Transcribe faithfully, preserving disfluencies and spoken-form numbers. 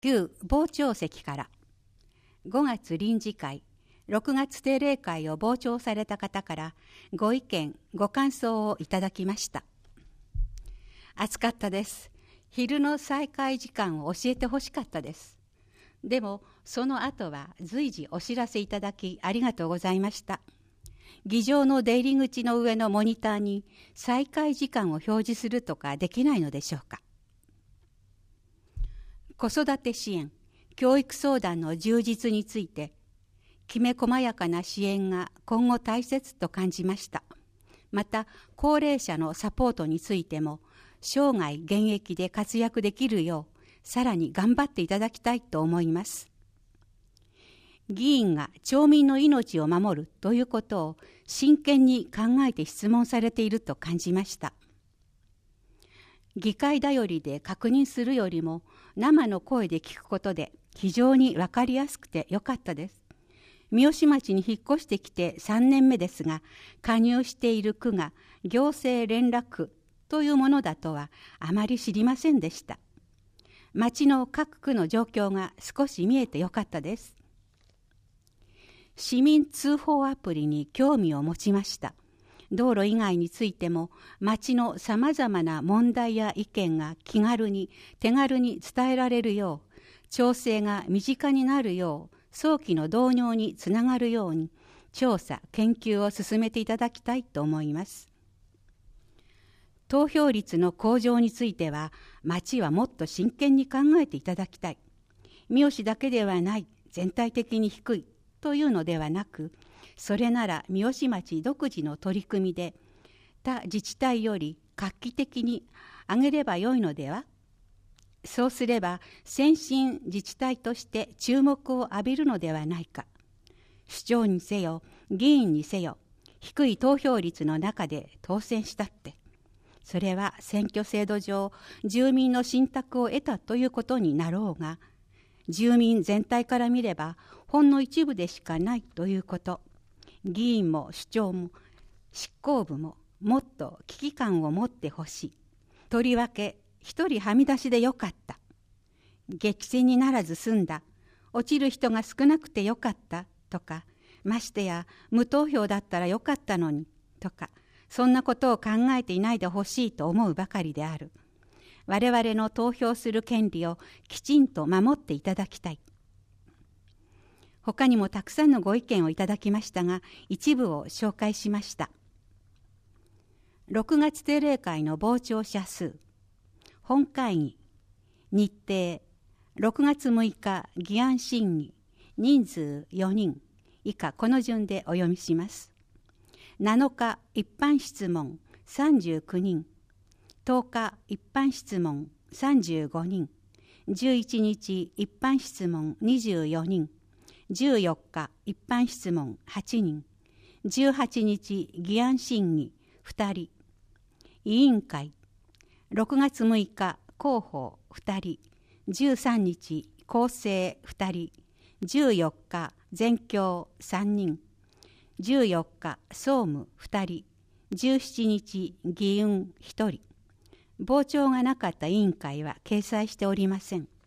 旧傍聴席からごがつ臨時会、ろくがつ定例会を傍聴された方からご意見、ご感想をいただきました。暑かったです。昼の再開時間を教えてほしかったです。でもその後は随時お知らせいただきありがとうございました。議場の出入り口の上のモニターに再開時間を表示するとかできないのでしょうか。子育て支援、教育相談の充実について、きめ細やかな支援が今後大切と感じました。また、高齢者のサポートについても、生涯現役で活躍できるよう、さらに頑張っていただきたいと思います。議員が町民の命を守るということを真剣に考えて質問されていると感じました。議会だよりで確認するよりも生の声で聞くことで非常にわかりやすくてよかったです。三芳町に引っ越してきてさんねんめですが、加入している区が行政連絡というものだとはあまり知りませんでした。町の各区の状況が少し見えてよかったです。市民通報アプリに興味を持ちました。道路以外についても町のさまざまな問題や意見が気軽に手軽に伝えられるよう、調整が身近になるよう、早期の導入につながるように調査・研究を進めていただきたいと思います。投票率の向上については町はもっと真剣に考えていただきたい。三芳だけではない、全体的に低いというのではなく、それなら三芳町独自の取り組みで他自治体より画期的に上げればよいのでは。そうすれば先進自治体として注目を浴びるのではないか。市長にせよ議員にせよ、低い投票率の中で当選したって、それは選挙制度上住民の信託を得たということになろうが、住民全体から見ればほんの一部でしかないということ。議員も市長も執行部ももっと危機感を持ってほしい。とりわけ一人はみ出しでよかった。激戦にならず済んだ。落ちる人が少なくてよかったとか、ましてや無投票だったらよかったのにとか、そんなことを考えていないでほしいと思うばかりである。我々の投票する権利をきちんと守っていただきたい。他にもたくさんのご意見をいただきましたが、一部を紹介しました。ろくがつ定例会の傍聴者数、本会議、日程、ろくがつむいか議案審議、人数よにん、以下この順でお読みします。なのか一般質問さんじゅうきゅうにん、とおか一般質問さんじゅうごにん、じゅういちにち一般質問にじゅうよにん、じゅうよっか一般質問はちにん、じゅうはちにち議案審議ふたり、委員会、ろくがつむいか広報ふたり、じゅうさんにち構成ふたり、じゅうよっか全協さんにん、じゅうよっか総務ふたり、じゅうしちにち議運ひとり。傍聴がなかった委員会は掲載しておりません。